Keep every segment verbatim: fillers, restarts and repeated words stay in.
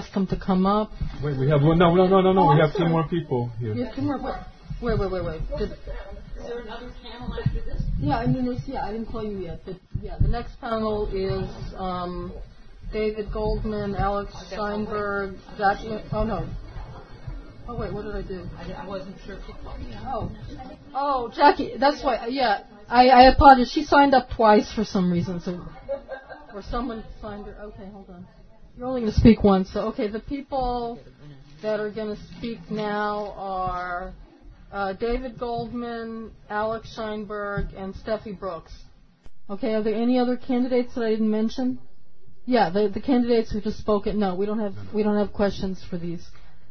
ask them to come up. Wait, we have one. No, no, no, no, no. Oh, we I'm have sorry. two more people here. You have two more. Wait, wait, wait, wait. Did, Is there another panel after this? yeah, I mean, there's, yeah, I didn't call you yet, but yeah, the next panel is um, David Goldman, Alex Steinberg, Jackie. Oh no. Oh wait, what did I do? I, I wasn't sure if you called me. Oh, oh, Jackie. That's why. Yeah, I, I apologize. She signed up twice for some reason, so or someone signed her. Okay, hold on. You're only going to speak once, so okay. The people that are going to speak now are uh, David Goldman, Alex Steinberg, and Steffi Brooks. Okay. Are there any other candidates that I didn't mention? Yeah, the the candidates who just spoke. It. No, we don't have we don't have questions for these.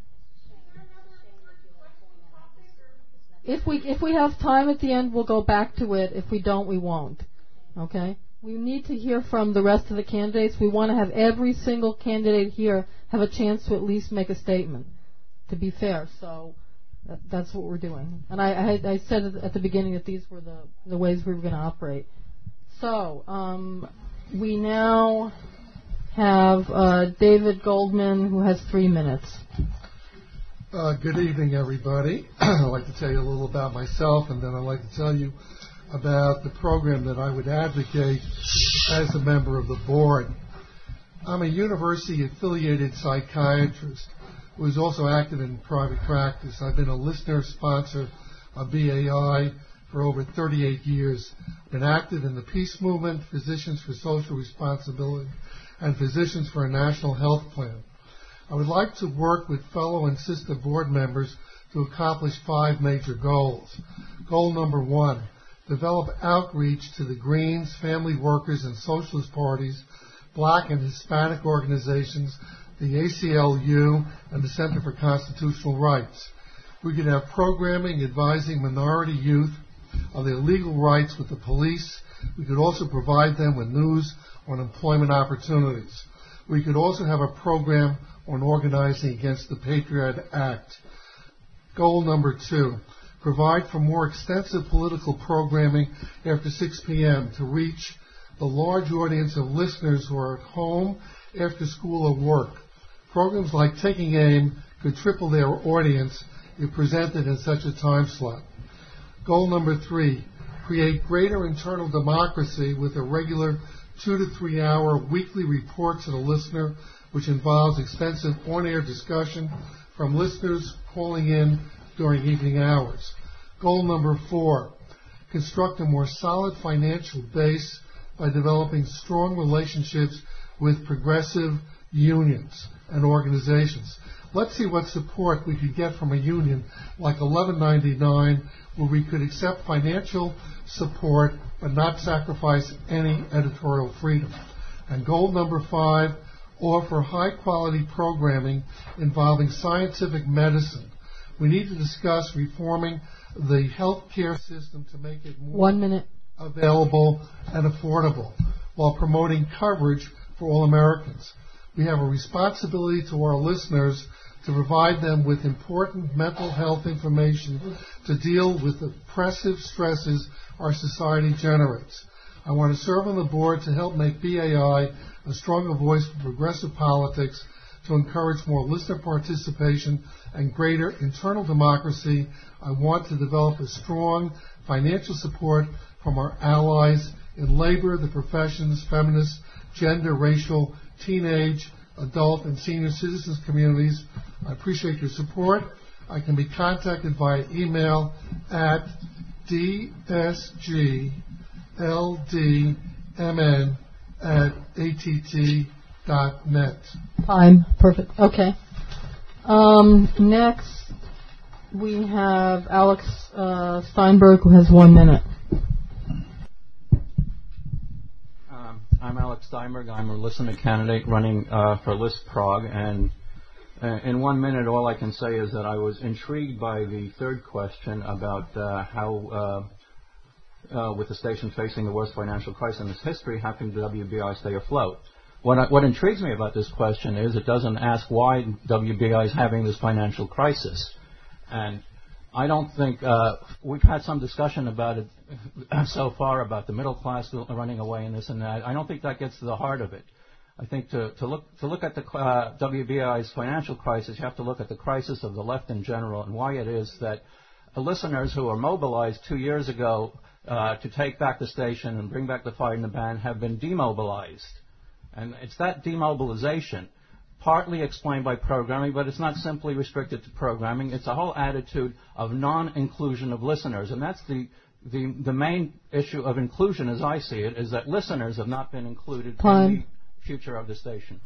If we if we have time at the end, we'll go back to it. If we don't, we won't. Okay? We need to hear from the rest of the candidates. We want to have every single candidate here have a chance to at least make a statement, to be fair. So that, that's what we're doing. And I, I, I said at the beginning that these were the, the ways we were going to operate. So um, we now have uh, David Goldman, who has three minutes. Uh, good evening, everybody. I'd like to tell you a little about myself, and then I'd like to tell you about the program that I would advocate as a member of the board. I'm a university-affiliated psychiatrist who is also active in private practice. I've been a listener sponsor of B A I for over thirty-eight years. Been active in the peace movement, Physicians for Social Responsibility, and Physicians for a National Health Plan. I would like to work with fellow and sister board members to accomplish five major goals. Goal number one, develop outreach to the Greens, family workers, and socialist parties, black and Hispanic organizations, the A C L U, and the Center for Constitutional Rights. We could have programming advising minority youth of their legal rights with the police. We could also provide them with news on employment opportunities. We could also have a program on organizing against the Patriot Act. Goal number two, provide for more extensive political programming after six p.m. to reach the large audience of listeners who are at home, after school, or work. Programs like Taking Aim could triple their audience if presented in such a time slot. Goal number three, create greater internal democracy with a regular two to three hour weekly report to the listener, which involves extensive on-air discussion from listeners calling in during evening hours. Goal number four, construct a more solid financial base by developing strong relationships with progressive unions and organizations. Let's see what support we could get from a union like eleven ninety-nine, where we could accept financial support but not sacrifice any editorial freedom. And goal number five, offer high-quality programming involving scientific medicine. We need to discuss reforming the health care system to make it more One minute. available and affordable while promoting coverage for all Americans. We have a responsibility to our listeners to provide them with important mental health information to deal with the oppressive stresses our society generates. I want to serve on the board to help make B A I a stronger voice for progressive politics, to encourage more listener participation and greater internal democracy. I want to develop a strong financial support from our allies in labor, the professions, feminists, gender, racial, teenage, adult, and senior citizens communities. I appreciate your support. I can be contacted via email at d s g l d m n at a t t dot net. Time. Perfect. Okay. Um, next, we have Alex uh, Steinberg, who has one minute. Um, I'm Alex Steinberg. I'm a listener candidate running uh, for List Prague, and uh, in one minute, all I can say is that I was intrigued by the third question about uh, how, uh, uh, with the station facing the worst financial crisis in its history, how can W B I stay afloat? What, I, what intrigues me about this question is it doesn't ask why W B I is having this financial crisis. And I don't think, uh, we've had some discussion about it so far about the middle class running away and this and that. I don't think that gets to the heart of it. I think to, to look to look at the uh, W B A I's financial crisis, you have to look at the crisis of the left in general and why it is that the listeners who were mobilized two years ago uh, to take back the station and bring back the fight in the band have been demobilized. And it's that demobilization, partly explained by programming, but it's not simply restricted to programming. It's a whole attitude of non-inclusion of listeners. And that's the, the, the main issue of inclusion, as I see it, is that listeners have not been included Time. in the future of the station.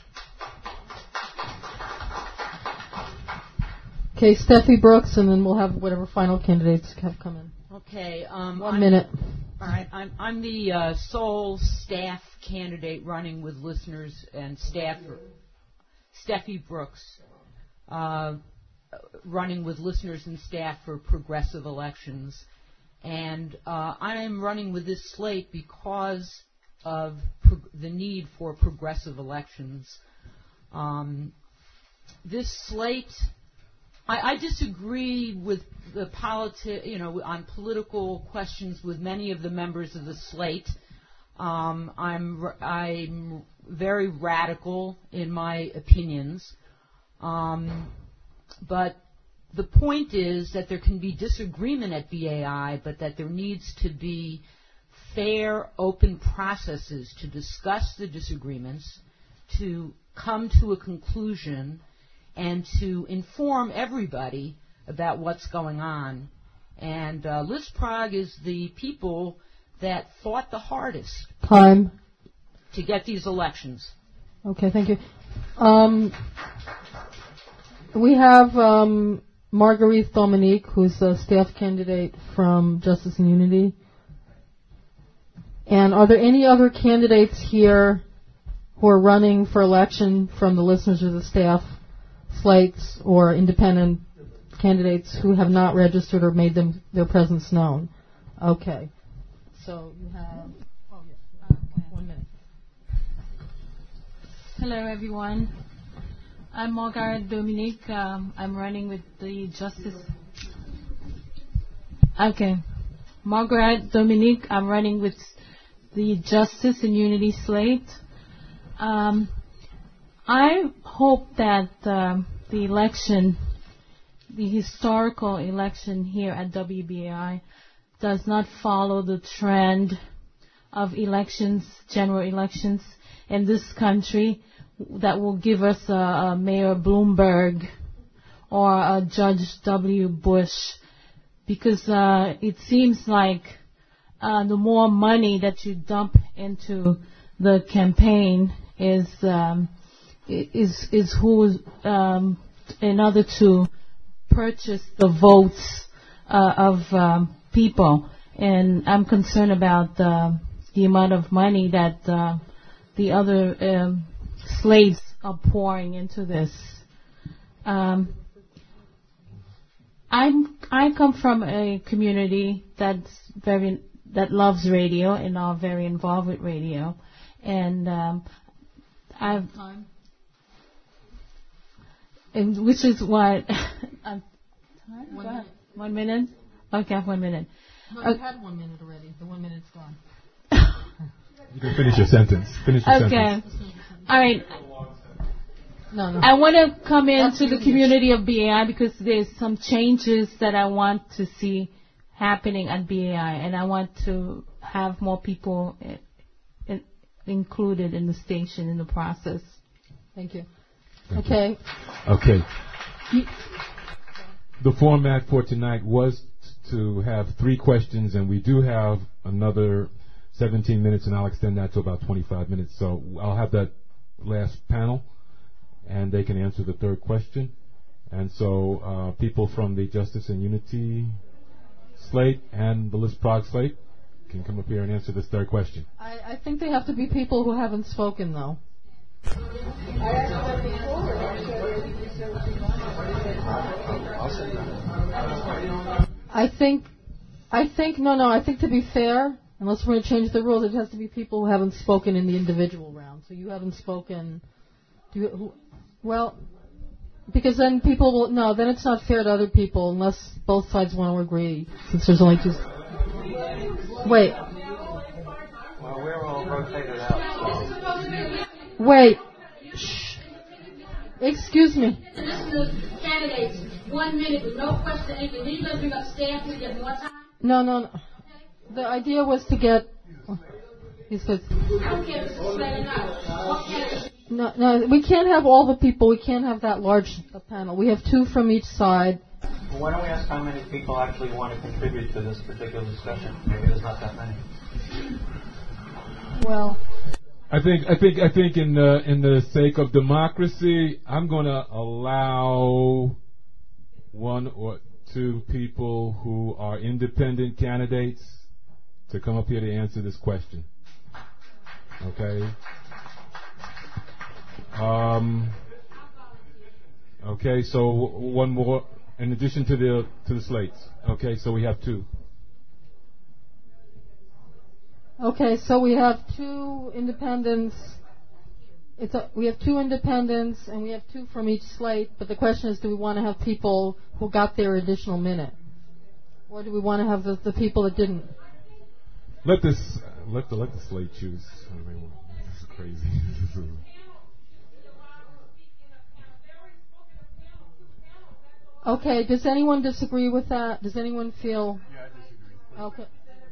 Okay, Steffi Brooks, and then we'll have whatever final candidates have come in. Okay. Um, One I'm, minute. All right. I'm, I'm the uh, sole staff candidate running with listeners and staff. Steffi Brooks, uh, running with listeners and staff for progressive elections. And uh, I am running with this slate because of pro- the need for progressive elections. Um, this slate, I, I disagree with the politi- you know, on political questions with many of the members of the slate. Um, I'm I'm very radical in my opinions, um, but the point is that there can be disagreement at B A I, but that there needs to be fair, open processes to discuss the disagreements, to come to a conclusion, and to inform everybody about what's going on. And uh, Liz Prague is the people that fought the hardest Time. to get these elections. Okay, thank you. Um, we have um, Marguerite Dominique, who's a staff candidate from Justice and Unity. And are there any other candidates here who are running for election from the listeners or the staff slates or independent candidates who have not registered or made them their presence known? Okay. So you have oh, yeah. uh, one minute. Hello, everyone. I'm Margaret Dominique. Um, I'm running with the Justice. Okay. Margaret Dominique. I'm running with the Justice and Unity slate. Um, I hope that um, the election, the historical election here at W B A I, does not follow the trend of elections, general elections in this country that will give us a, a Mayor Bloomberg or a Judge W. Bush, because uh, it seems like uh, the more money that you dump into the campaign is um, is is who um, in order to purchase the votes uh, of um, people, and I'm concerned about uh, the amount of money that uh, the other um, slaves are pouring into this. Um, I'm I come from a community that's very that loves radio and are very involved with radio, and um, I've Time. and which is what I'm, One Go ahead. minute. One minute. Okay, one minute. No, Uh, you had one minute already. The one minute's gone. You can finish your sentence. Finish your Okay. sentence. All right. No, no. I want to come That's into the easy. community of B A I because there's some changes that I want to see happening at B A I, and I want to have more people i- in, included in the station in the process. Thank you. Thank Okay. Okay. The format for tonight was t- to have three questions, and we do have another seventeen minutes, and I'll extend that to about twenty-five minutes. So I'll have that last panel, and they can answer the third question. And so uh, people from the Justice and Unity slate and the Liz Prague slate can come up here and answer this third question. I, I think they have to be people who haven't spoken, though. I think, I think, no, no, I think to be fair, unless we're going to change the rules, it has to be people who haven't spoken in the individual round. So you haven't spoken, do you, who, well, because then people will, no, then it's not fair to other people unless both sides want to agree, since there's only two. Wait. Well, we're all rotated out. Wait. Shh. Excuse me. Listen to candidates. One minute with no question, anything. Then you're going to bring up staff to get more time? No, no, no. The idea was to get... He says... I don't care if it's explained or not. What candidates? No, no, we can't have all the people. We can't have that large a panel. We have two from each side. Well, why don't we ask how many people actually want to contribute to this particular discussion? Maybe there's not that many. Well... I think I think I think in the in the sake of democracy, I'm going to allow one or two people who are independent candidates to come up here to answer this question. Okay. Um. Okay. So one more, in addition to the to the slates. Okay. So we have two. Okay, so we have two independents. It's a, we have two independents, and we have two from each slate. But the question is, do we want to have people who got their additional minute, or do we want to have the, the people that didn't? Let this let the let the slate choose. I mean, this is crazy. Okay, does anyone disagree with that? Does anyone feel? Yeah, I disagree. Okay.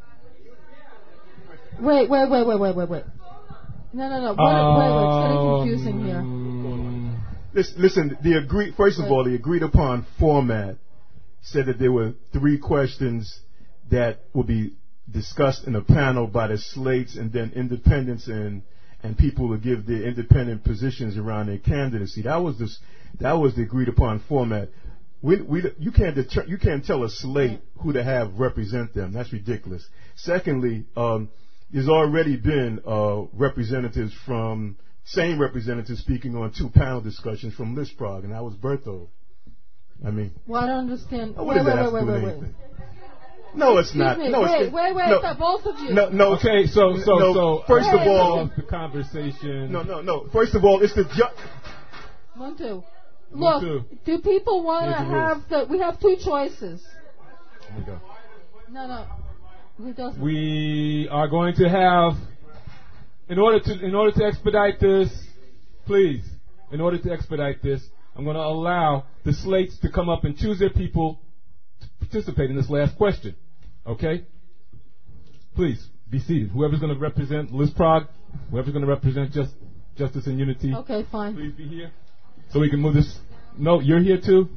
Wait, wait, wait, wait, wait, wait, wait. No, no, no. What, um, wait, wait. It's getting confusing here. Listen, listen, the agreed, first of all, the agreed upon format said that there were three questions that will be discussed in a panel by the slates, and then independents and and people will give their independent positions around their candidacy. That was this. That was the agreed upon format. We, we, you can't deter, you can't tell a slate who to have represent them. That's ridiculous. Secondly, um, there's already been uh, representatives from, same representatives speaking on two panel discussions from Listprog, and that was Berthold. I mean, well, I don't understand. What wait, does that wait, have wait, to do wait, with wait, anything? wait. No, it's Excuse not. Me. No, wait, it's, wait, wait, no, wait, both of you. No, no. Okay, so so no, so first hey, of all, the conversation. No, no, no. First of all, it's the ju- Muntu. Look, Muntu. do people want to Here's the have the? We have two choices. There we go. No, no. Who doesn't? We are going to have, in order to in order to expedite this, please, in order to expedite this, I'm going to allow the slates to come up and choose their people to participate in this last question. Okay? Please be seated. Whoever's going to represent Listprog, whoever's going to represent just Justice and Unity. Okay, fine. Please be here so we can move this. No, you're here too.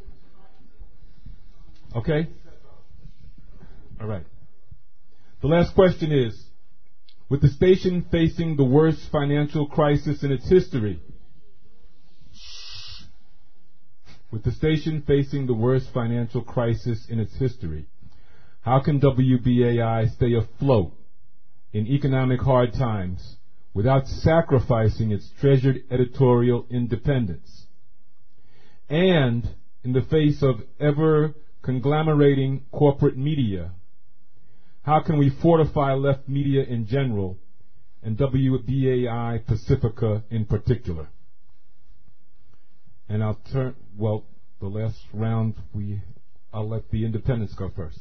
Okay. All right. The last question is, with the station facing the worst financial crisis in its history, with the station facing the worst financial crisis in its history, how can W B A I stay afloat in economic hard times without sacrificing its treasured editorial independence? And in the face of ever conglomerating corporate media, how can we fortify left media in general and W B A I Pacifica in particular? And I'll turn, well, the last round, we, I'll let the independents go first.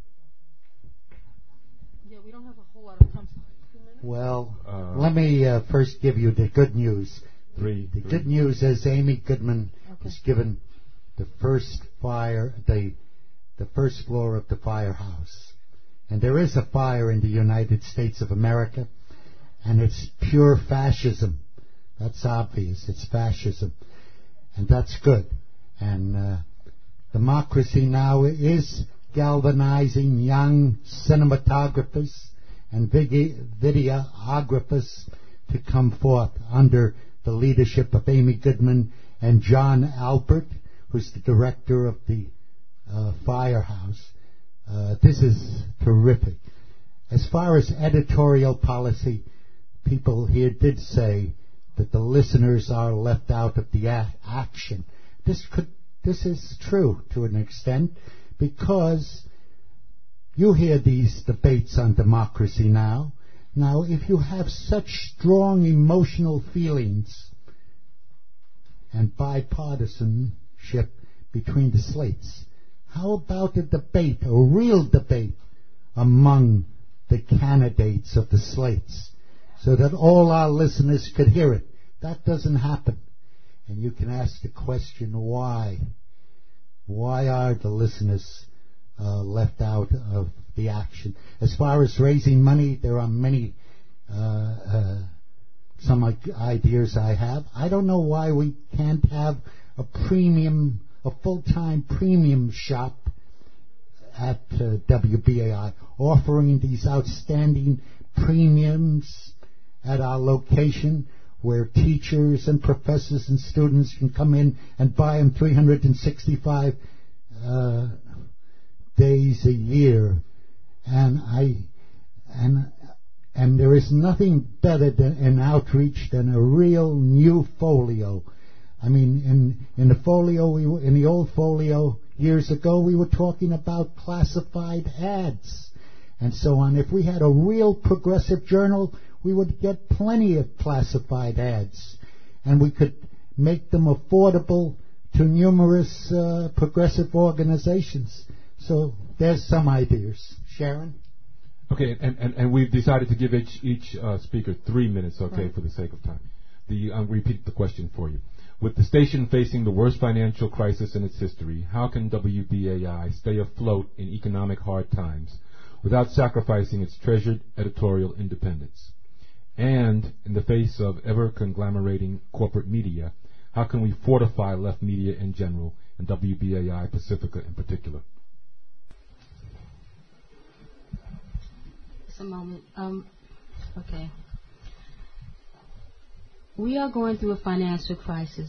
Yeah, we don't have a whole lot of time. Two minutes? Well, Uh, let me uh, first give you the good news. Three. The three. good news is Amy Goodman Okay. was given the first fire, the the first floor of the firehouse. And there is a fire in the United States of America, and it's pure fascism. That's obvious. It's fascism. And that's good. And uh, democracy now is galvanizing young cinematographers and vide- videographers to come forth under the leadership of Amy Goodman and John Alpert, who's the director of the uh, firehouse. Uh, this is terrific. As far as editorial policy, people here did say that the listeners are left out of the a- action. This could, this is true to an extent, because you hear these debates on democracy now. Now, if you have such strong emotional feelings and bipartisanship between the slates, how about a debate, a real debate, among the candidates of the slates, so that all our listeners could hear it? That doesn't happen. And you can ask the question, why? Why are the listeners uh, left out of the action? As far as raising money, there are many uh, uh, some ideas I have. I don't know why we can't have a premium, a full-time premium shop at uh, W B A I, offering these outstanding premiums at our location, where teachers and professors and students can come in and buy them three hundred sixty-five uh, days a year. And I and and there is nothing better than in outreach than a real new folio. I mean, in in the folio, we were, in the old folio years ago, we were talking about classified ads and so on. If we had a real progressive journal, we would get plenty of classified ads, and we could make them affordable to numerous uh, progressive organizations. So there's some ideas. Sharon? Okay, and, and, and we've decided to give each, each uh, speaker three minutes, okay, right, for the sake of time. The, I'll repeat the question for you. With the station facing the worst financial crisis in its history, how can W B A I stay afloat in economic hard times without sacrificing its treasured editorial independence? And in the face of ever-conglomerating corporate media, how can we fortify left media in general and W B A I Pacifica in particular? Just a moment. Um, okay. We are going through a financial crisis,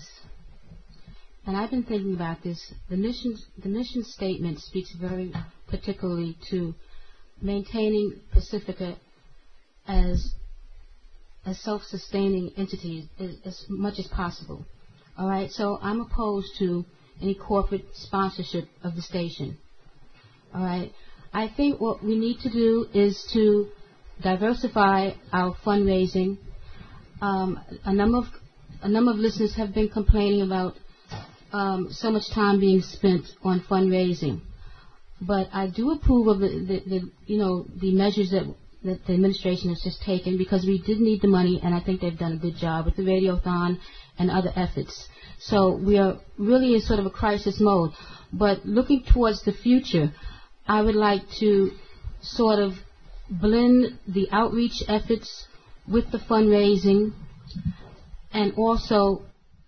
and I've been thinking about this. The mission, the mission statement speaks very particularly to maintaining Pacifica as a self-sustaining entity as, as much as possible. All right, so I'm opposed to any corporate sponsorship of the station. All right, I think what we need to do is to diversify our fundraising. Um, a number of a number of listeners have been complaining about um, so much time being spent on fundraising, but I do approve of the, the, the you know the measures that that the administration has just taken, because we did need the money, and I think they've done a good job with the Radiothon and other efforts. So we are really in sort of a crisis mode. But looking towards the future, I would like to sort of blend the outreach efforts with the fundraising, and also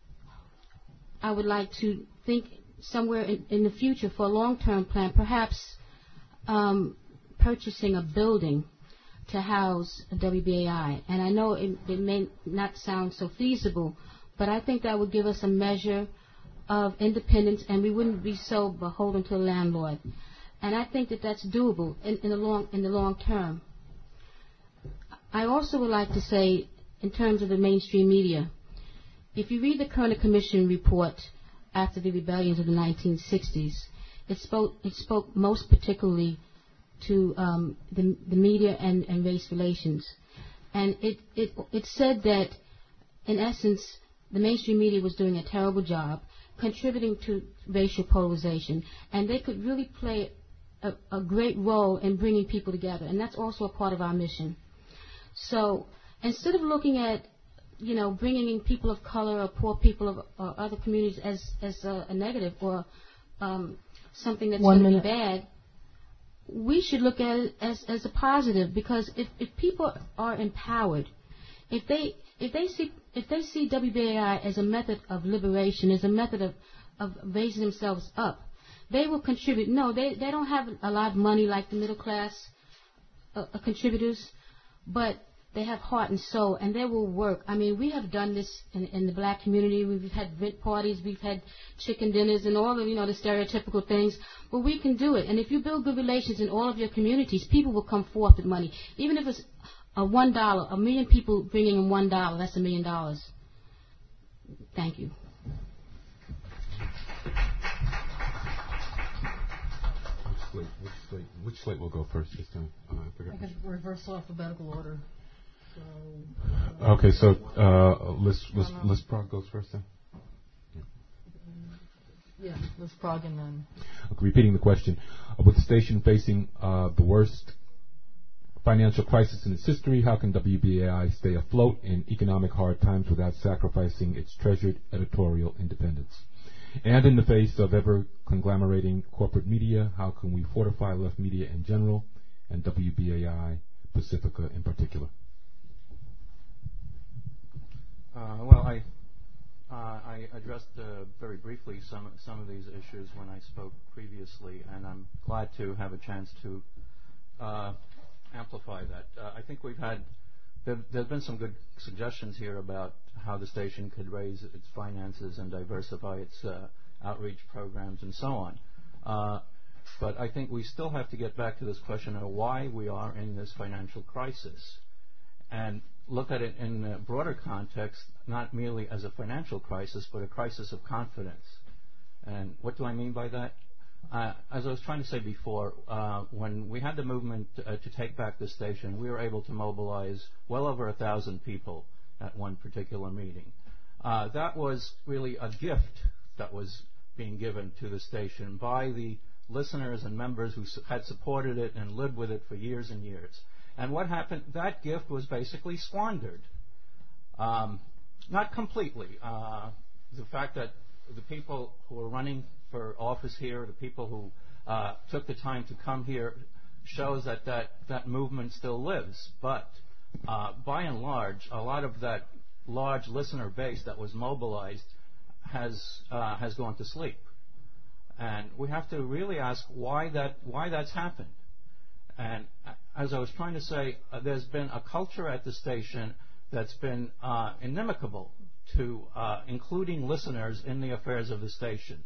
I would like to think somewhere in, in the future for a long-term plan, perhaps um, purchasing a building to house a W B A I. And I know it, it may not sound so feasible, but I think that would give us a measure of independence, and we wouldn't be so beholden to a landlord. And I think that that's doable in, in the long in the long term. I also would like to say, in terms of the mainstream media, if you read the Kerner Commission report after the rebellions of the nineteen sixties, it spoke it spoke most particularly to um, the, the media and, and race relations. And it, it, it said that, in essence, the mainstream media was doing a terrible job contributing to racial polarization, and they could really play a, a great role in bringing people together, and that's also a part of our mission. So instead of looking at, you know, bringing in people of color or poor people of or other communities as, as a, a negative or um, something that's going to be bad, we should look at it as, as a positive, because if, if people are empowered, if they if they see if they see W B A I as a method of liberation, as a method of, of raising themselves up, they will contribute. No, they, they don't have a lot of money like the middle class uh, uh, contributors, but they have heart and soul, and they will work. I mean, we have done this in, in the black community. We've had rent parties, we've had chicken dinners, and all of, you know, the stereotypical things. But we can do it. And if you build good relations in all of your communities, people will come forth with money. Even if it's a one dollar, a million people bringing in one dollar, that's a million dollars. Thank you. Which slate, which slate, which slate will go first this time? Uh, I forgot. I can reverse alphabetical order. So, okay, so uh, Liz, Liz, Liz Prague goes first then? Yeah, Liz Prague and then... Okay, repeating the question. Uh, with the station facing uh, the worst financial crisis in its history, how can W B A I stay afloat in economic hard times without sacrificing its treasured editorial independence? And in the face of ever-conglomerating corporate media, how can we fortify left media in general and W B A I Pacifica in particular? Uh, well, I uh, I addressed uh, very briefly some some of these issues when I spoke previously, and I'm glad to have a chance to uh, amplify that. Uh, I think we've had there have been some good suggestions here about how the station could raise its finances and diversify its uh, outreach programs and so on. Uh, but I think we still have to get back to this question of why we are in this financial crisis, and look at it in a broader context, not merely as a financial crisis, but a crisis of confidence. And what do I mean by that? Uh, as I was trying to say before, uh, when we had the movement uh, to take back the station, we were able to mobilize well over a thousand people at one particular meeting. Uh, that was really a gift that was being given to the station by the listeners and members who su- had supported it and lived with it for years and years. And what happened, that gift was basically squandered. Um, not completely. Uh, the fact that the people who were running for office here, the people who uh, took the time to come here, shows that that, that movement still lives. But uh, by and large, a lot of that large listener base that was mobilized has uh, has gone to sleep. And we have to really ask why that why that's happened. And as I was trying to say, uh, there's been a culture at the station that's been uh, inimical to uh, including listeners in the affairs of the station.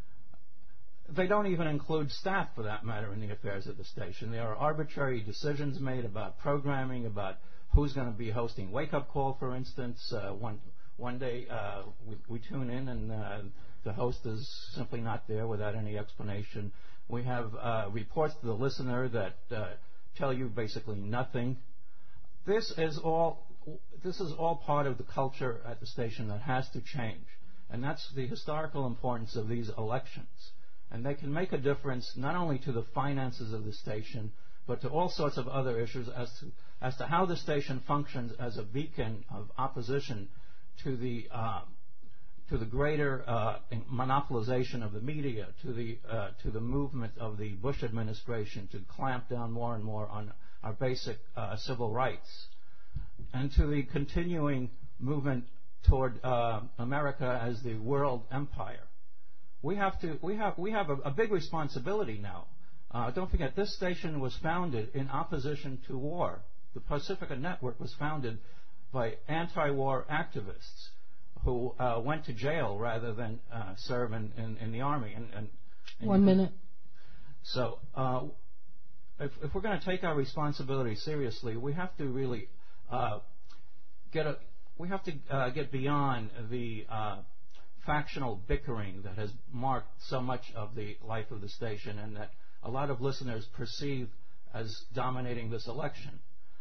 They don't even include staff, for that matter, in the affairs of the station. There are arbitrary decisions made about programming, about who's going to be hosting Wake Up Call, for instance. Uh, one, one day uh, we, we tune in and uh, the host is simply not there without any explanation. We have uh, reports to the listener that uh, tell you basically nothing. This is all. This is all part of the culture at the station that has to change, and that's the historical importance of these elections. And they can make a difference not only to the finances of the station, but to all sorts of other issues as to as to how the station functions as a beacon of opposition to the uh, to the greater uh, monopolization of the media, to the uh, to the movement of the Bush administration to clamp down more and more on our basic uh, civil rights, and to the continuing movement toward uh, America as the world empire. We have to we have we have a, a big responsibility now. Uh, don't forget, this station was founded in opposition to war. The Pacifica Network was founded by anti-war activists who uh, went to jail rather than uh, serve in, in, in the army. And, and, and One minute. So uh, if, if we're going to take our responsibility seriously, we have to really uh, get a we have to uh, get beyond the uh, factional bickering that has marked so much of the life of the station, and that a lot of listeners perceive as dominating this election.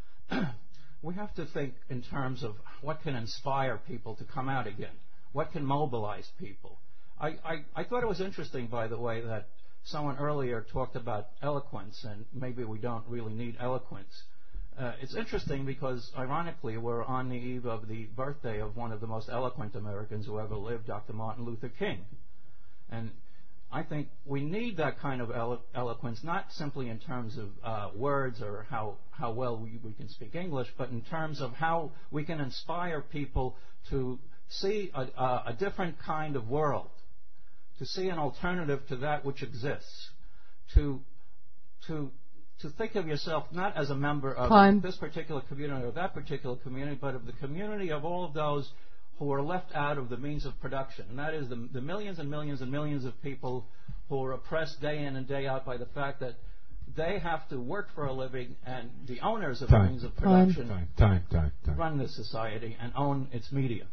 We have to think in terms of what can inspire people to come out again, what can mobilize people. I, I, I thought it was interesting, by the way, that someone earlier talked about eloquence, and maybe we don't really need eloquence. Uh, it's interesting because, ironically, we're on the eve of the birthday of one of the most eloquent Americans who ever lived, Doctor Martin Luther King. And I think we need that kind of elo- eloquence, not simply in terms of uh, words or how, how well we, we can speak English, but in terms of how we can inspire people to see a, a, a different kind of world, to see an alternative to that which exists, to to to think of yourself not as a member of Time. this particular community or that particular community, but of the community of all of those who are left out of the means of production. And that is the, the millions and millions and millions of people who are oppressed day in and day out by the fact that they have to work for a living, and the owners of Time. the means of production Time, time, time, time. run this society and own its media.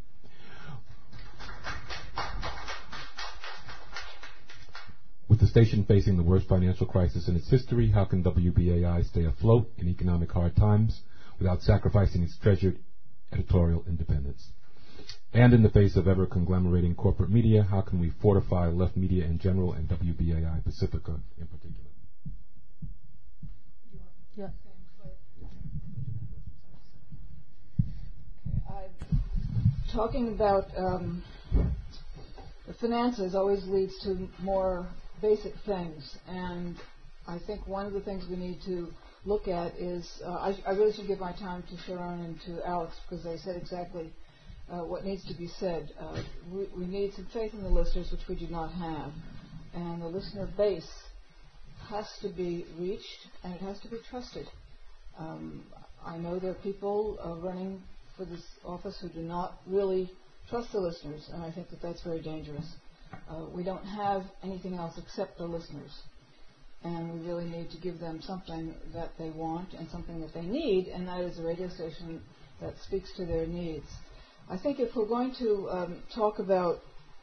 With the station facing the worst financial crisis in its history, how can W B A I stay afloat in economic hard times without sacrificing its treasured editorial independence? And in the face of ever-conglomerating corporate media, how can we fortify left media in general and W B A I Pacifica in particular? Yeah. talking about um, the finances always leads to more basic things, and I think one of the things we need to look at is, uh, I, I really should give my time to Sharon and to Alex because they said exactly uh, what needs to be said. Uh, we, we need some faith in the listeners, which we do not have, and the listener base has to be reached and it has to be trusted. Um, I know there are people uh, running for this office who do not really trust the listeners, and I think that that's very dangerous. Uh, we don't have anything else except the listeners. And we really need to give them something that they want and something that they need, and that is a radio station that speaks to their needs. I think if we're going to um, talk about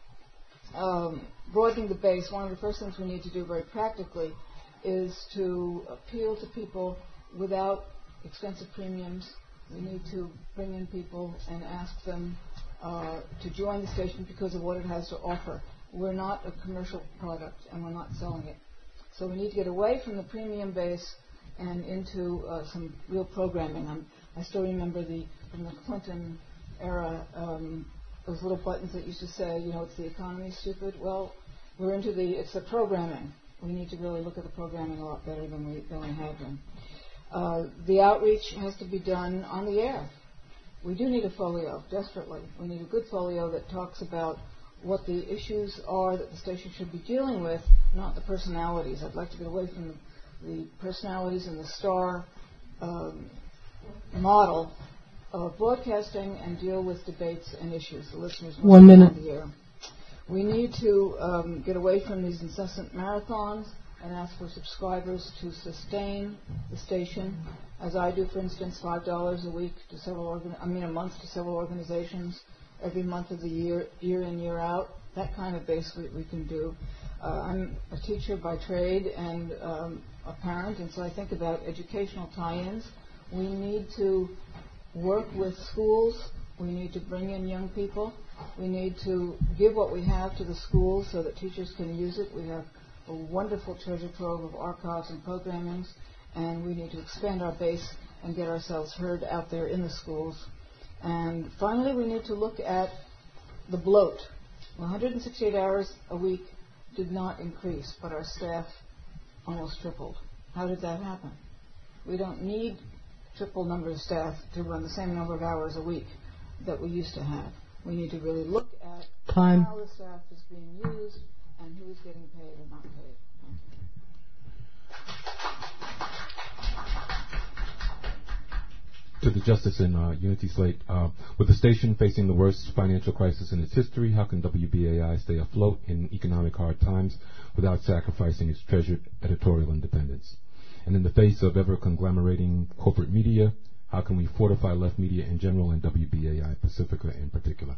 um, broadening the base, one of the first things we need to do very practically is to appeal to people without expensive premiums. We need to bring in people and ask them uh, to join the station because of what it has to offer. We're not a commercial product, and we're not selling it. So we need to get away from the premium base and into uh, some real programming. I'm, I still remember the from the Clinton era, um, those little buttons that used to say, you know, it's the economy, stupid. Well, we're into the, it's the programming. We need to really look at the programming a lot better than we, than we have been. Uh, the outreach has to be done on the air. We do need a folio, desperately. We need a good folio that talks about what the issues are that the station should be dealing with, not the personalities. I'd like to get away from the, the personalities and the star um, model of broadcasting and deal with debates and issues. The listeners want One minute. to hear. We need to um, get away from these incessant marathons and ask for subscribers to sustain the station, as I do, for instance, five dollars a week to several, organ- I mean a month to several organizations. Every month of the year, year in, year out, that kind of base we, we can do. Uh, I'm a teacher by trade and um, a parent, and so I think about educational tie-ins. We need to work with schools. We need to bring in young people. We need to give what we have to the schools so that teachers can use it. We have a wonderful treasure trove of archives and programmings, and we need to expand our base and get ourselves heard out there in the schools. And finally, we need to look at the bloat. one hundred sixty-eight hours a week did not increase, but our staff almost tripled. How did that happen? We don't need triple number of staff to run the same number of hours a week that we used to have. We need to really look at Time. how the staff is being used and who is getting paid or not paid. Thank you. To the Justice in uh, Unity Slate, uh, with the station facing the worst financial crisis in its history, how can W B A I stay afloat in economic hard times without sacrificing its treasured editorial independence? And in the face of ever-conglomerating corporate media, how can we fortify left media in general and W B A I Pacifica in particular?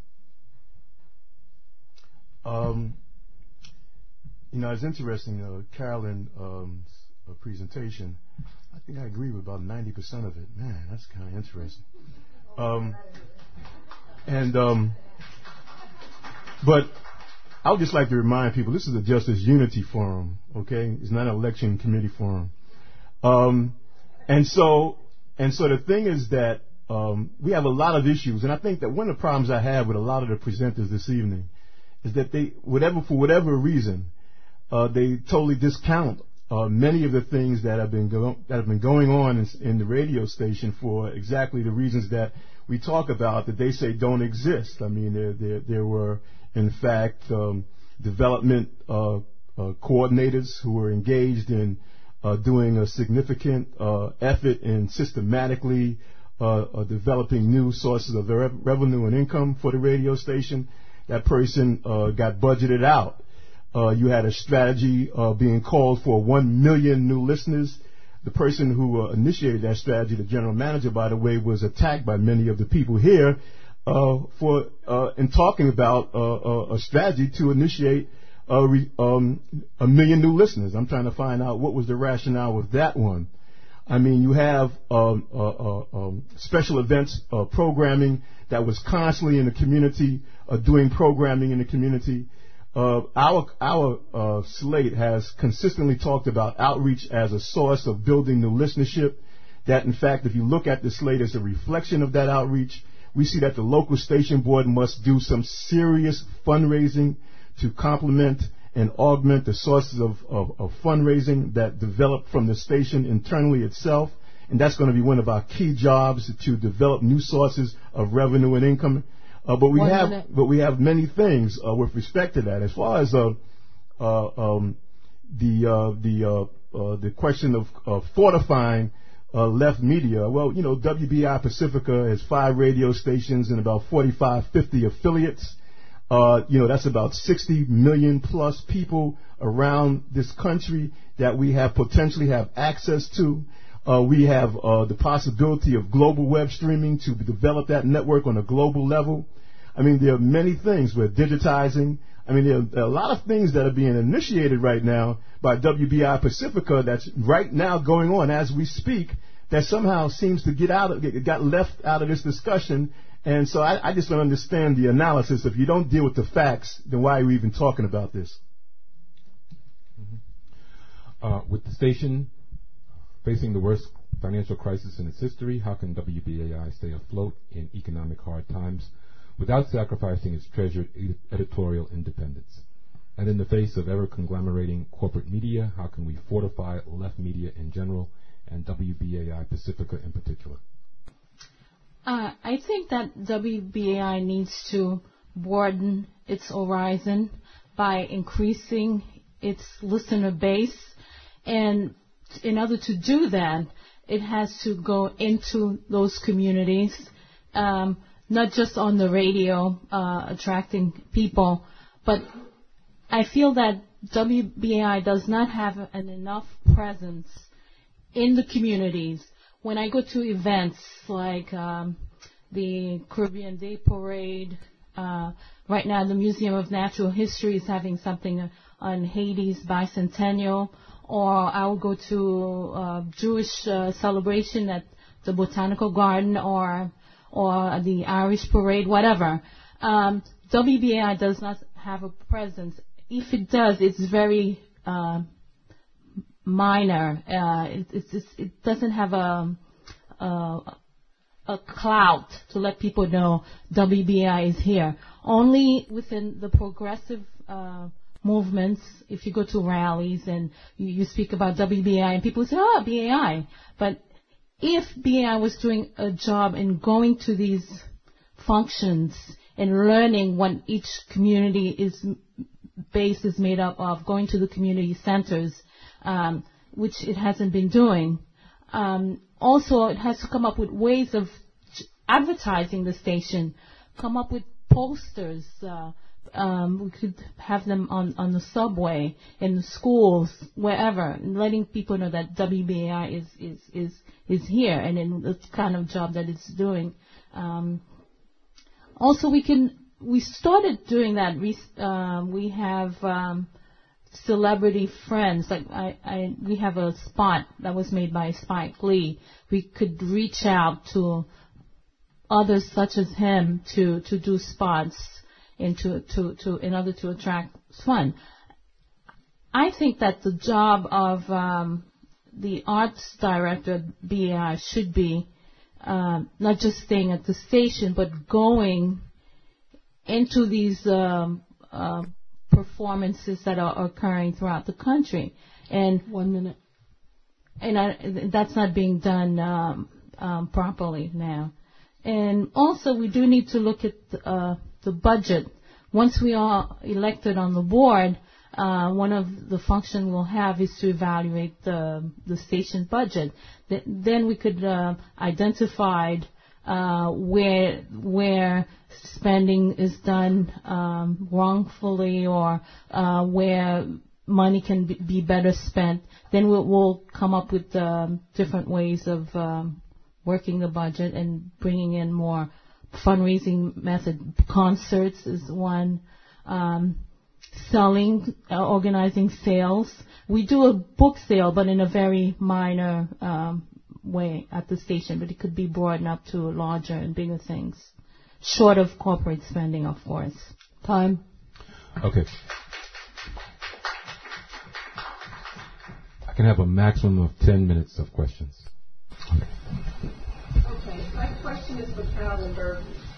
Um, you know, it's interesting, uh, Carolyn's um, uh, presentation. I think I agree with about ninety percent of it. Man, that's kind of interesting. Um, and, um, but I would just like to remind people, this is a Justice Unity Forum, okay? It's not an election committee forum. Um, and so, and so the thing is that um, we have a lot of issues, and I think that one of the problems I have with a lot of the presenters this evening is that they, whatever for whatever reason, uh, they totally discount Uh, many of the things that have been go- that have been going on in, in the radio station for exactly the reasons that we talk about that they say don't exist. I mean, there there, there were in fact um, development uh, uh, coordinators who were engaged in uh, doing a significant uh, effort in systematically uh, uh, developing new sources of re- revenue and income for the radio station. That person uh, got budgeted out. Uh, you had a strategy uh, being called for one million new listeners. The person who uh, initiated that strategy, the general manager, by the way, was attacked by many of the people here uh, for uh, in talking about uh, uh, a strategy to initiate uh, re, um, a million new listeners. I'm trying to find out what was the rationale with that one. I mean, you have um, uh, uh, um, special events uh, programming that was constantly in the community, uh, doing programming in the community. Uh, our our uh, slate has consistently talked about outreach as a source of building new listenership. That, in fact, if you look at the slate as a reflection of that outreach, we see that the local station board must do some serious fundraising to complement and augment the sources of, of, of fundraising that develop from the station internally itself. And that's going to be one of our key jobs, to develop new sources of revenue and income. Uh, but we One have, minute. but we have many things uh, with respect to that. As far as uh, uh, um, the uh, the uh, uh, the question of, of fortifying uh, left media, well, you know, W B I Pacifica has five radio stations and about forty-five, fifty affiliates. Uh, you know, that's about sixty million plus people around this country that we have potentially have access to. Uh, we have uh, the possibility of global web streaming to develop that network on a global level. I mean, there are many things. We're digitizing. I mean, there are, there are a lot of things that are being initiated right now by W B I Pacifica that's right now going on as we speak, that somehow seems to get out of, get, got left out of this discussion. And so I, I just don't understand the analysis. If you don't deal with the facts, then why are we even talking about this? Mm-hmm. Uh, with the station facing the worst financial crisis in its history, how can W B A I stay afloat in economic hard times without sacrificing its treasured ed- editorial independence? And in the face of ever-conglomerating corporate media, how can we fortify left media in general and W B A I Pacifica in particular? Uh, I think that W B A I needs to broaden its horizon by increasing its listener base, and in order to do that, it has to go into those communities, um, not just on the radio, uh, attracting people, but I feel that W B A I does not have an enough presence in the communities. When I go to events like um, the Caribbean Day Parade, uh, right now the Museum of Natural History is having something on Haiti's bicentennial, or I'll go to uh, Jewish uh, celebration at the Botanical Garden, or or the Irish Parade, whatever. Um, W B A I does not have a presence. If it does, it's very uh, minor. Uh, it, it's, it's, it doesn't have a, a a clout to let people know W B A I is here. Only within the progressive uh, movements, if you go to rallies and you, you speak about W B A I and people say, oh, B A I. But if B A I was doing a job in going to these functions and learning what each community is base is made up of, going to the community centers, um, which it hasn't been doing. Um, also, it has to come up with ways of advertising the station, come up with posters. Uh, um, we could have them on, on the subway, in the schools, wherever, letting people know that W B A I is, is, is, is here and in the kind of job that it's doing. Um, also, we can We started doing that. We, uh, we have um, celebrity friends. Like I, I, we have a spot that was made by Spike Lee. We could reach out to others such as him to, to do spots and to, to, to in order to attract fun. I think that the job of um, the arts director at B A I should be uh, not just staying at the station, but going into these um, uh, performances that are occurring throughout the country. And one minute. And I, that's not being done um, um, properly now. And also, we do need to look at uh, the budget. Once we are elected on the board, uh, one of the functions we'll have is to evaluate the, the station budget. Th- then we could uh, identify uh, where where spending is done um, wrongfully, or uh, where money can be, be better spent. Then we'll, we'll come up with um, different ways of um, working the budget and bringing in more fundraising method. Concerts is one. Um, selling, uh, organizing sales. We do a book sale, but in a very minor um, way at the station, but it could be broadened up to larger and bigger things, short of corporate spending, of course. Time. Okay. I can have a maximum of ten minutes of questions. Okay, my question is for Caldenberg.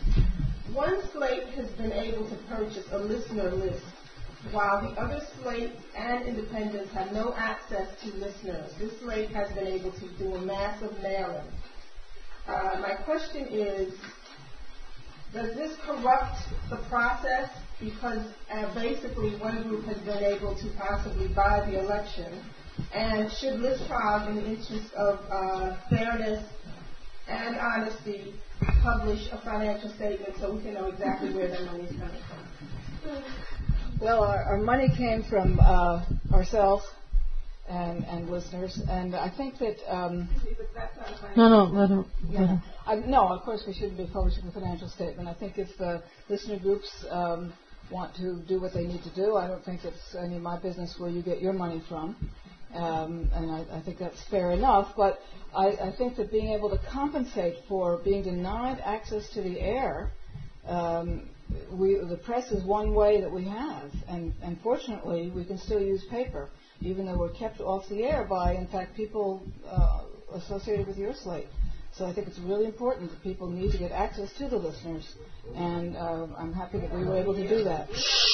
one slate has been able to purchase a listener list, while the other slate and independents have no access to listeners. This slate has been able to do a massive mailing. Uh, my question is, does this corrupt the process? Because uh, basically one group has been able to possibly buy the election. And should Listprog, in the interest of uh, fairness and honesty, publish a financial statement so we can know exactly where the money is coming from? Well, our, our money came from uh, ourselves and, and listeners, and I think that... Um, no, no, let her... Yeah, I, no, of course we shouldn't be publishing a financial statement. I think if uh, listener groups um, want to do what they need to do, I don't think it's any of my business where you get your money from. Um, and I, I think that's fair enough, but I, I think that being able to compensate for being denied access to the air, um, we, the press is one way that we have, and, and fortunately we can still use paper, even though we're kept off the air by, in fact, people uh, associated with your slate. So I think it's really important that people need to get access to the listeners, and uh, I'm happy that we were able to do that.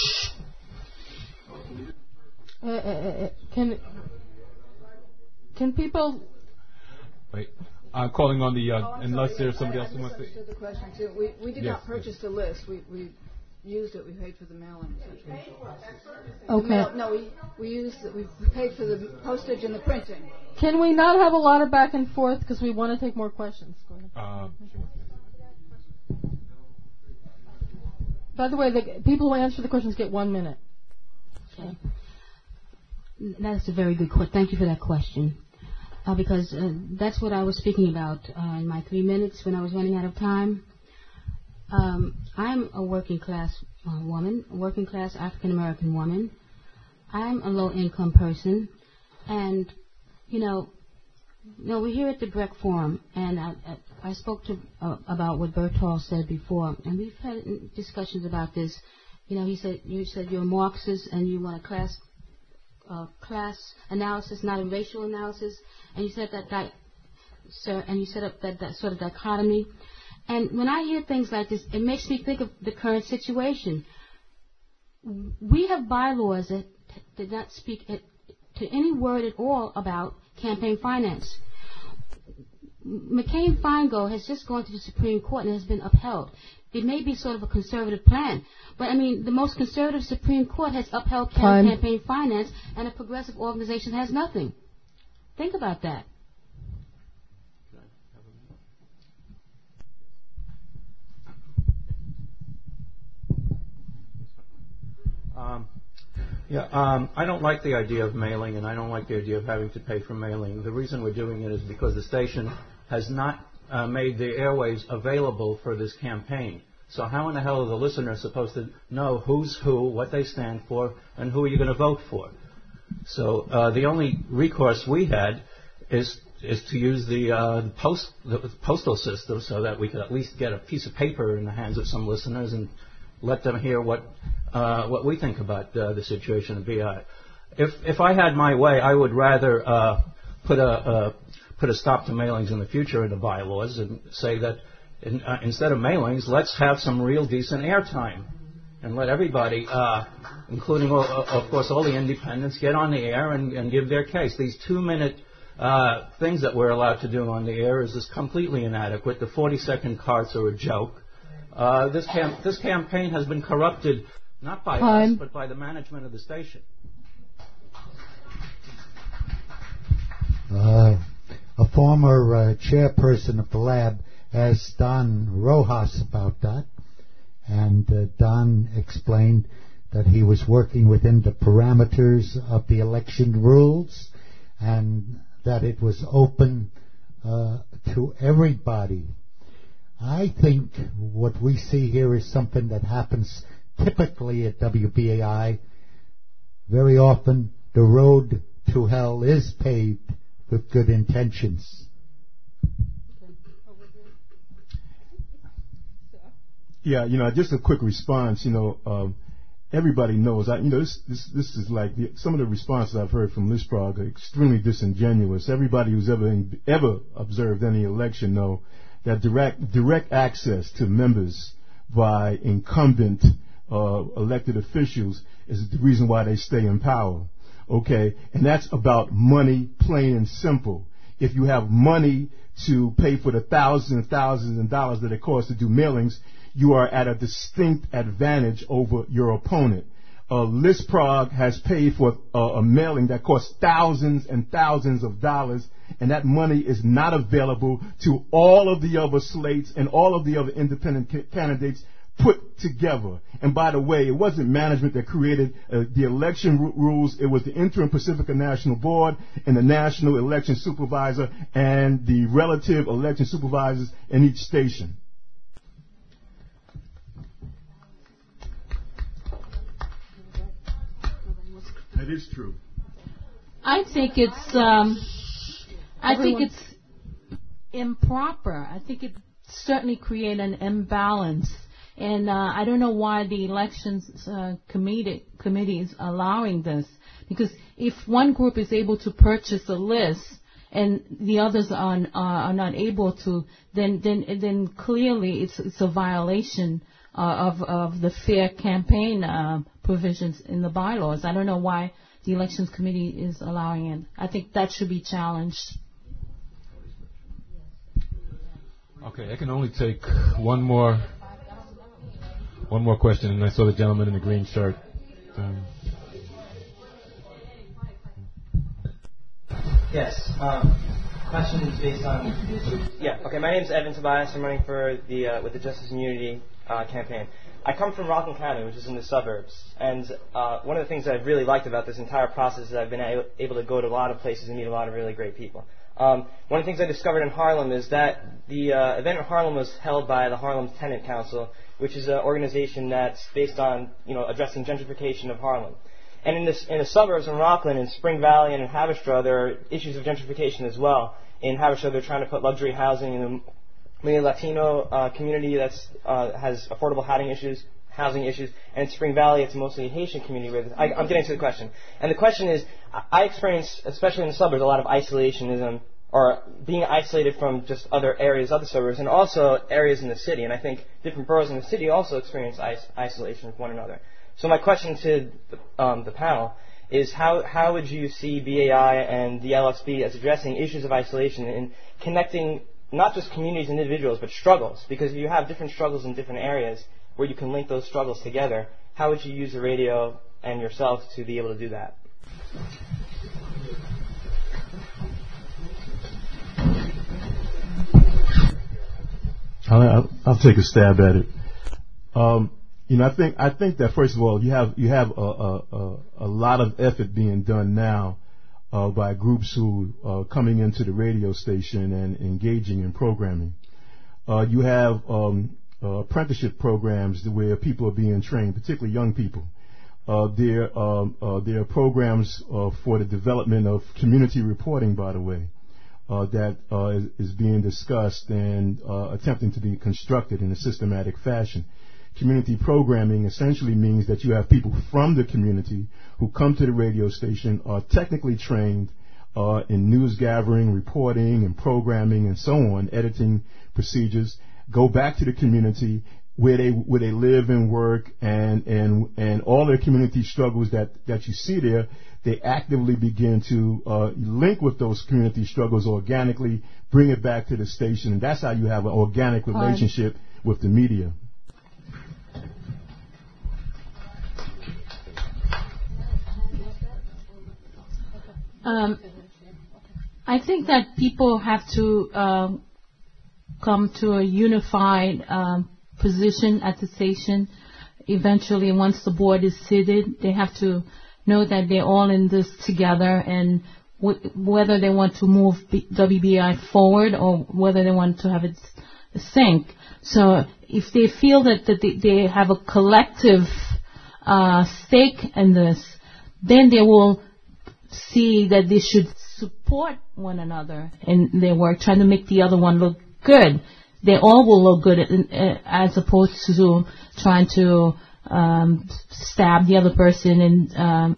Uh, uh, uh, can can people? Wait, I'm calling on the. Uh, oh, unless sorry. there's somebody I, else who wants to. I misunderstood the question too. We we did yes, not purchase yes. the list. We we used it. We paid for the mailing. Okay. Mail, no, we we used it. We paid for the postage and the printing. Can we not have a lot of back and forth because we want to take more questions? Go ahead. Uh, By the way, the people who answer the questions get one minute. Okay. That's a very good question. Thank you for that question. Uh, because uh, that's what I was speaking about uh, in my three minutes when I was running out of time. Um, I'm a working class uh, woman, a working class African American woman. I'm a low income person, and you know, you know, we're here at the Breck Forum, and I, I, I spoke to uh, about what Berthold said before, and we've had discussions about this. You know, he said you said you're a Marxist and you want a class uh, class analysis, not a racial analysis, and you said that, that sir, and you set up that, that sort of dichotomy. And when I hear things like this, it makes me think of the current situation. We have bylaws that did not speak it, to any word at all about campaign finance. McCain-Feingold has just gone to the Supreme Court and has been upheld. It may be sort of a conservative plan, but I mean, the most conservative Supreme Court has upheld Time. campaign finance, and a progressive organization has nothing. Think about that. Um, yeah, um, I don't like the idea of mailing, and I don't like the idea of having to pay for mailing. The reason we're doing it is because the station has not uh, made the airwaves available for this campaign. So how in the hell are the listeners supposed to know who's who, what they stand for, and who are you going to vote for? So uh, the only recourse we had is is to use the, uh, post, the postal system so that we could at least get a piece of paper in the hands of some listeners and let them hear what uh, what we think about uh, the situation in B I. If if I had my way, I would rather uh, put a uh, put a stop to mailings in the future in the bylaws and say that in, uh, instead of mailings, let's have some real decent airtime and let everybody, uh, including all, uh, of course all the independents, get on the air and, and give their case. These two-minute uh, things that we're allowed to do on the air is just completely inadequate. The forty-second carts are a joke. Uh, this, cam- this campaign has been corrupted not by Time. us, but by the management of the station. Uh, a former uh, chairperson of the lab asked Don Rojas about that, and uh, Don explained that he was working within the parameters of the election rules and that it was open uh, to everybody. I think what we see here is something that happens typically at W B A I. Very often the road to hell is paved with good intentions. Yeah, you know, just a quick response. You know, um, everybody knows. I, you know, this this this is like the, some of the responses I've heard from Listprog are extremely disingenuous. Everybody who's ever ever observed any election know that direct direct access to members by incumbent uh, elected officials is the reason why they stay in power. Okay, and that's about money, plain and simple. If you have money to pay for the thousands and thousands of dollars that it costs to do mailings, you are at a distinct advantage over your opponent. Uh, Listprog has paid for uh, a mailing that costs thousands and thousands of dollars, and that money is not available to all of the other slates and all of the other independent ca- candidates put together. And by the way, it wasn't management that created uh, the election r- rules. It was the Interim Pacifica National Board and the National Election Supervisor and the relative election supervisors in each station. That is true. I think it's um, I think it's improper. I think it certainly creates an imbalance. And uh, I don't know why the elections uh, committee committee is allowing this. Because if one group is able to purchase a list and the others are uh, are not able to, then then then clearly it's it's a violation uh, of of the fair campaign uh, provisions in the bylaws. I don't know why the elections committee is allowing it. I think that should be challenged. Okay, I can only take one more. One more question, and I saw the gentleman in the green shirt. Um. Yes. Um, question is based on. Yeah. Okay. My name is Evan Tobias. I'm running for the uh, with the Justice and Unity uh, campaign. I come from Rockland County, which is in the suburbs, and uh, one of the things that I've really liked about this entire process is that I've been a- able to go to a lot of places and meet a lot of really great people. Um, one of the things I discovered in Harlem is that the uh, event in Harlem was held by the Harlem Tenant Council, which is an organization that's based on, you know, addressing gentrification of Harlem. And in, this, in the suburbs in Rockland, in Spring Valley, and in Haverstraw, there are issues of gentrification as well. In Haverstraw, they're trying to put luxury housing in the mainly Latino uh, community that uh, has affordable housing issues. Housing issues, and in Spring Valley, it's mostly a Haitian community. Where I, I'm getting to the question, and the question is, I experience, especially in the suburbs, a lot of isolationism, or being isolated from just other areas of the suburbs, and also areas in the city. And I think different boroughs in the city also experience is- isolation from one another. So my question to the, um, the panel is, how how would you see B A I and the L S B as addressing issues of isolation and connecting not just communities and individuals, but struggles? Because you have different struggles in different areas where you can link those struggles together. How would you use the radio and yourself to be able to do that? I'll, I'll take a stab at it. Um, you know, I think I think that first of all, you have you have a, a, a, a lot of effort being done now uh, by groups who are coming into the radio station and engaging in programming. Uh, you have um, Uh, apprenticeship programs where people are being trained, particularly young people. Uh, there, um, uh, there are programs uh, for the development of community reporting, by the way, uh, that uh, is, is being discussed and uh, attempting to be constructed in a systematic fashion. Community programming essentially means that you have people from the community who come to the radio station, are technically trained uh, in news gathering, reporting, and programming, and so on, editing procedures. Go back to the community where they where they live and work, and and and all their community struggles that that you see there, they actively begin to uh, link with those community struggles organically, bring it back to the station, and that's how you have an organic relationship with the media. Um, I think that people have to Uh, come to a unified um, position at the station. Eventually, once the board is seated, they have to know that they're all in this together, and w- whether they want to move B- W B I forward or whether they want to have it sink. So if they feel that, that they, they have a collective uh, stake in this, then they will see that they should support one another in their work, trying to make the other one look good. They all will look good, as opposed to trying to um, stab the other person. And um,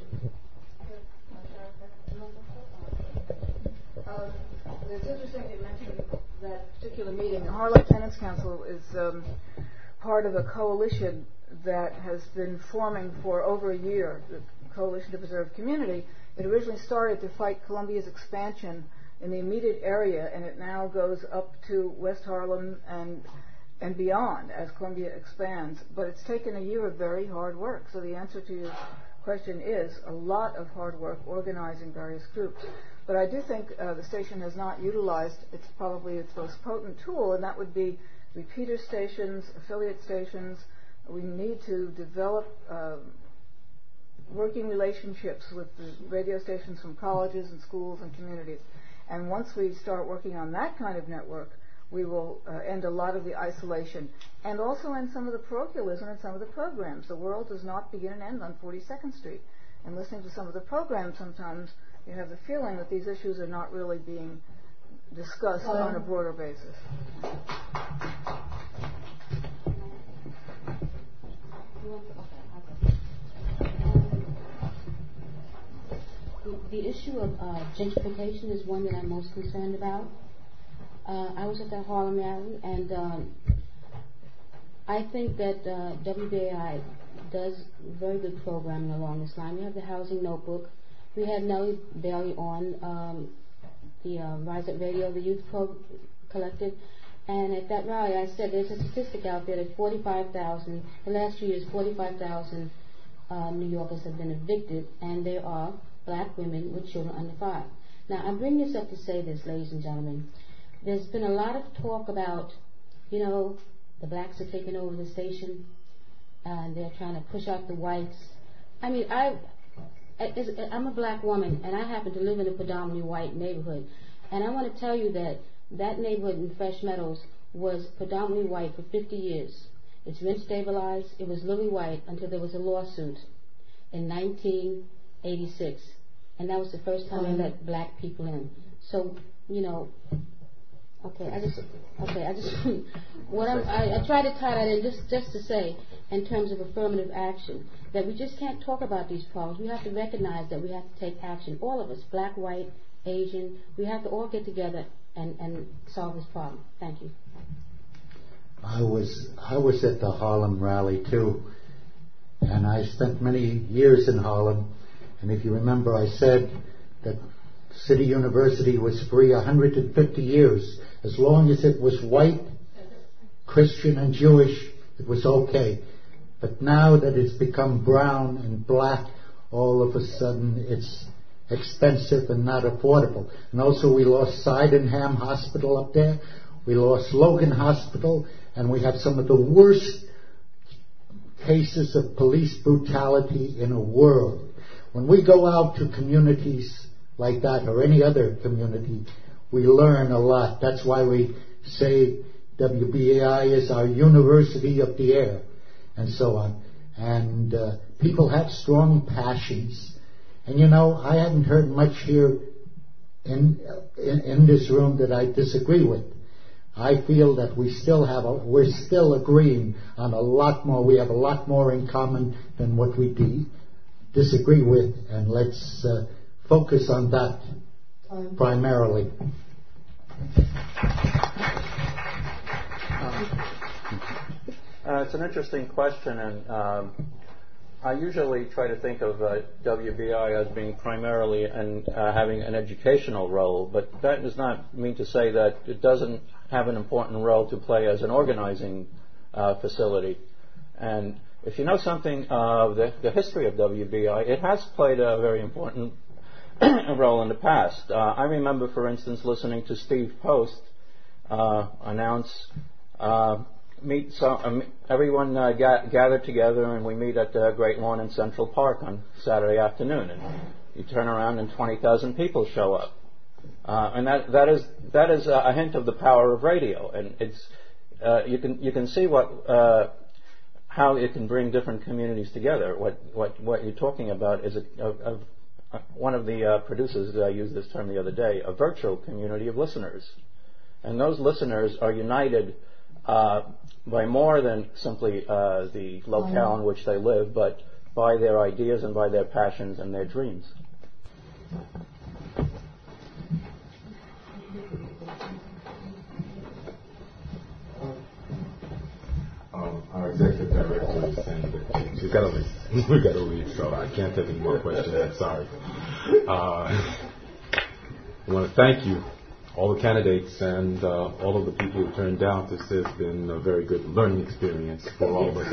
uh, it's interesting you mentioned that particular meeting. The Harlem Tenants Council is um, part of a coalition that has been forming for over a year, the Coalition to Preserve Community. It originally started to fight Columbia's expansion in the immediate area, and it now goes up to West Harlem and and beyond as Columbia expands. But it's taken a year of very hard work. So the answer to your question is a lot of hard work organizing various groups. But I do think uh, the station has not utilized its probably its most potent tool, and that would be repeater stations, affiliate stations. We need to develop uh, working relationships with the radio stations from colleges and schools and communities. And once we start working on that kind of network, we will uh, end a lot of the isolation and also end some of the parochialism in some of the programs. The world does not begin and end on forty-second Street. And listening to some of the programs, sometimes you have the feeling that these issues are not really being discussed um. on a broader basis. The, the issue of uh, gentrification is one that I'm most concerned about. Uh, I was at the Harlem rally, and um, I think that uh, W B A I does very good programming along this line. We have the Housing Notebook. We had Nellie Bailey on um, the uh, Rise Up Radio, the Youth Pro Collective. And at that rally, I said there's a statistic out there that forty-five thousand, the last few years, forty-five thousand uh, New Yorkers have been evicted, and there are black women with children under five. Now, I'm bringing this up to say this, ladies and gentlemen. There's been a lot of talk about, you know, the blacks are taking over the station, and they're trying to push out the whites. I mean, I, I'm a black woman, and I happen to live in a predominantly white neighborhood. And I want to tell you that that neighborhood in Fresh Meadows was predominantly white for fifty years. It's rent stabilized. It was lily white until there was a lawsuit in nineteen eighty-six. And that was the first time mm-hmm. they let black people in. So, you know, okay, I just, okay, I just, what I'm, I, I try to tie that in just, just to say, in terms of affirmative action, that we just can't talk about these problems. We have to recognize that we have to take action. All of us, black, white, Asian, we have to all get together and, and solve this problem. Thank you. I was I was at the Harlem rally too, and I spent many years in Harlem. And if you remember, I said that City University was free one hundred fifty years. As long as it was white, Christian, and Jewish, it was okay. But now that it's become brown and black, all of a sudden it's expensive and not affordable. And also we lost Sydenham Hospital up there. We lost Logan Hospital. And we have some of the worst cases of police brutality in the world. When we go out to communities like that or any other community, we learn a lot. That's why we say W B A I is our university of the air and so on. And uh, people have strong passions. And you know, I haven't heard much here in, in, in this room that I disagree with. I feel that we still have, a, we're still agreeing on a lot more. We have a lot more in common than what we de- disagree with, and let's uh, focus on that um, primarily. Uh, it's an interesting question, and um, I usually try to think of uh, W B I as being primarily and uh, having an educational role, but that does not mean to say that it doesn't have an important role to play as an organizing uh, facility. And if you know something of the, the history of W B I, it has played a very important role in the past. Uh, I remember, for instance, listening to Steve Post uh, announce uh, meet some, um, everyone uh, ga- gathered together, and we meet at the Great Lawn in Central Park on Saturday afternoon. And you turn around, and twenty thousand people show up. Uh, and that that is that is a hint of the power of radio, and it's uh, you can you can see what uh, how it can bring different communities together. What what what you're talking about is a, a, a one of the uh, producers uh, used this term the other day, a virtual community of listeners, and those listeners are united uh, by more than simply uh, the locale in which they live, but by their ideas and by their passions and their dreams. Um, I directors, and we've got to leave. We've got to leave, so I can't take any more questions. I'm sorry. Uh, I want to thank you, all the candidates, and uh, all of the people who turned out. This has been a very good learning experience for all of us.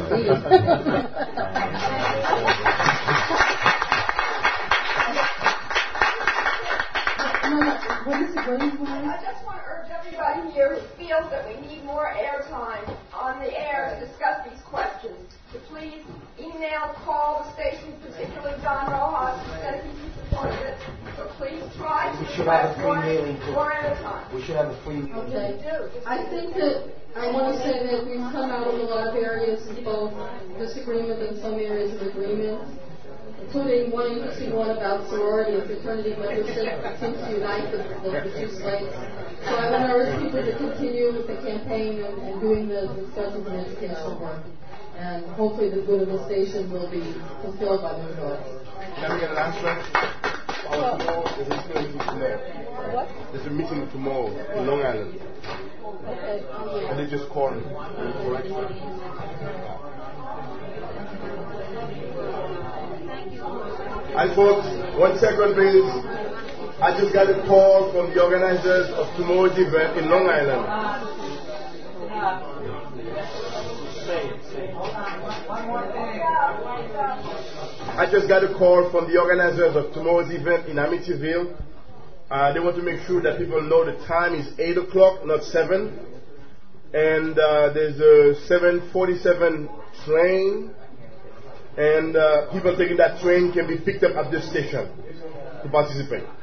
I just want to urge everybody here who feels that we need more airtime on the air to discuss these questions to please email, call the station, particularly John Rojas, who says he's supported it. So please try to we should have a free more, mailing more airtime. We should have a free mailing. Okay. I think that I want to say that we've come out of a lot of areas of both disagreement and some areas of agreement, including one interesting one about sorority and fraternity membership that seems to unite the, the, the two slates. So I want to urge people to continue with the campaign and, and doing the discussions and educational work. And hopefully the good of the station will be fulfilled by the results. Can we get an answer? Our tomorrow, there's a meeting tomorrow. What? There's a meeting tomorrow in Long Island. Okay. And they just called me. And folks, one second please. I just got a call from the organizers of tomorrow's event in Long Island. I just got a call from the organizers of tomorrow's event in Amityville. Uh, they want to make sure that people know the time is eight o'clock, not seven. And uh, there's a seven forty-seven train. And uh, people taking that train can be picked up at this station to participate.